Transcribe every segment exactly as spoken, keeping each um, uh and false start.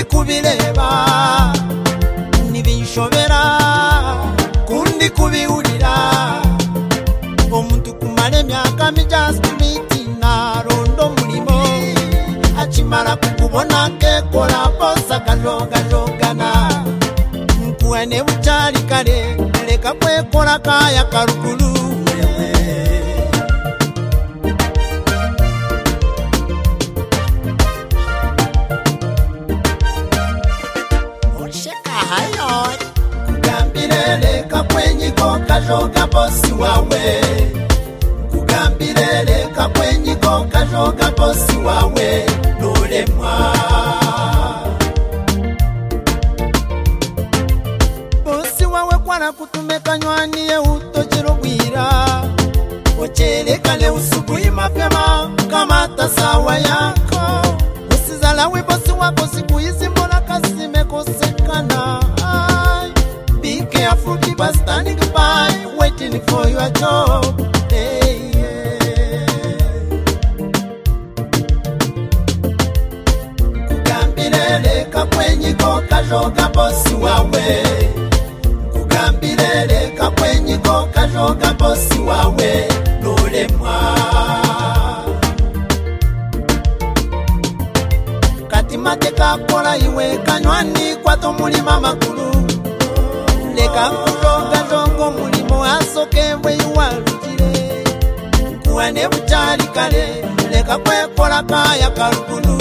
kubireba nibinshobera kundi kubiurira omuntu kumare myaka just meeting na rondo mulimo achimara kukubona ke kola bosa kajoga jogana nkuene buchari kare leka kwe kola kaya karukulu kajoga bosi wawe kugambirele kakwenyiko kajoga bosi wawe nolemwa bosi wawe kwana kutumeka nywani ye utojero bwira ochele kale usubuhi mapema kama tasawa yako usizala we bosi wako siku hizi mbona kasime kosekana. Be careful, people standing by, waiting for your job. Hey, yeah. Kugambirele kakwenyiko kajoga bosi wawe kugambirele kakwenyiko kajoga bosi wawe nolemwa kati mateka kola iwe kanywani kwato mulima makulu leka kujoga jongo mulimo asoke bwe yuwalutire kuwane buchali kale leka kwekola kaya karukulu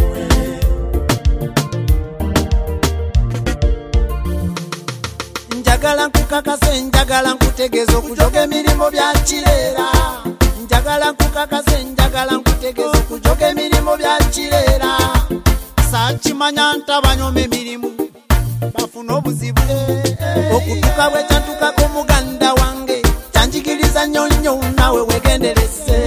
njagala nkukakase njagala nkutegezo kujoga milimo bya chilera njagala nkukakase njagala nkutegezo kujoga milimo bya chilera sachimanya ntabanyome milimo bafuna obuzibu okutuka bwe chantuka ko muganda wange chanjigiriza nyonyo nawe wegenderese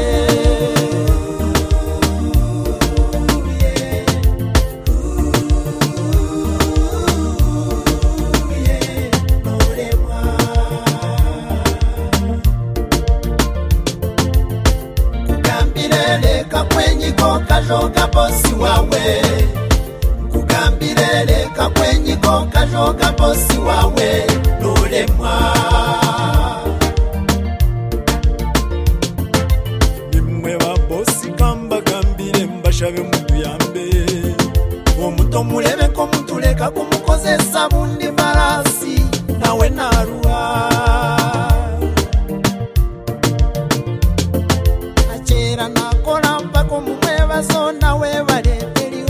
kugambirele kakwenyiko kajoga bosi wawe kugambirele kakwenyiko kajoga bosi wawe nolemwa nimwe ba bosi kamba gambire mbashabe muntu yambe omuto mulebe ko muntu leka kumukozesa bundi marasi nawe narua achera nakola mpako mumweba so nawe bale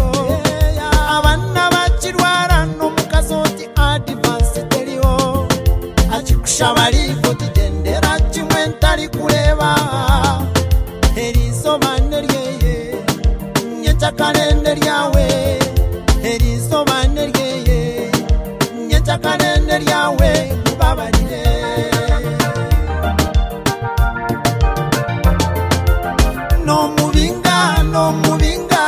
shabali kotitendera chimwe ntali kuleba erizo baneryeye nyeta kalende lyawe erizo baneryeye nyeta kalende lyawe mubabalire no mubinga no mubinga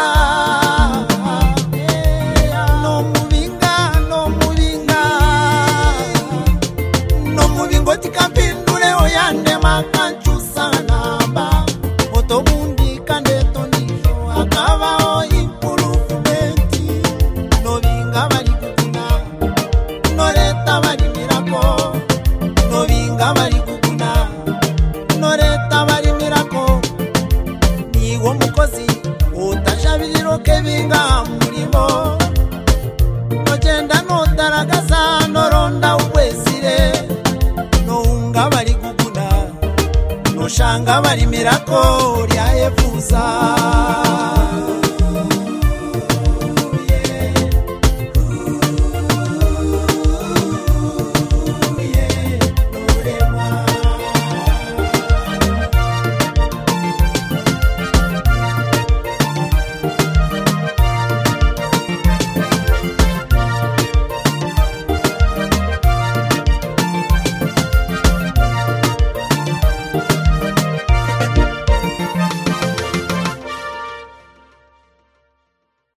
tikapindule oyande makanchu sana ba otobundi kandeto nijo akaba o improvement no binga bali kukuna no leta bali mirako no binga bali kukuna no leta bali mirako niwo mukozi utashabiriro kebinga mulimo no jenda no taragaza no ronda ubwesire ngabali kukuna no shanga bali mirako lya efuza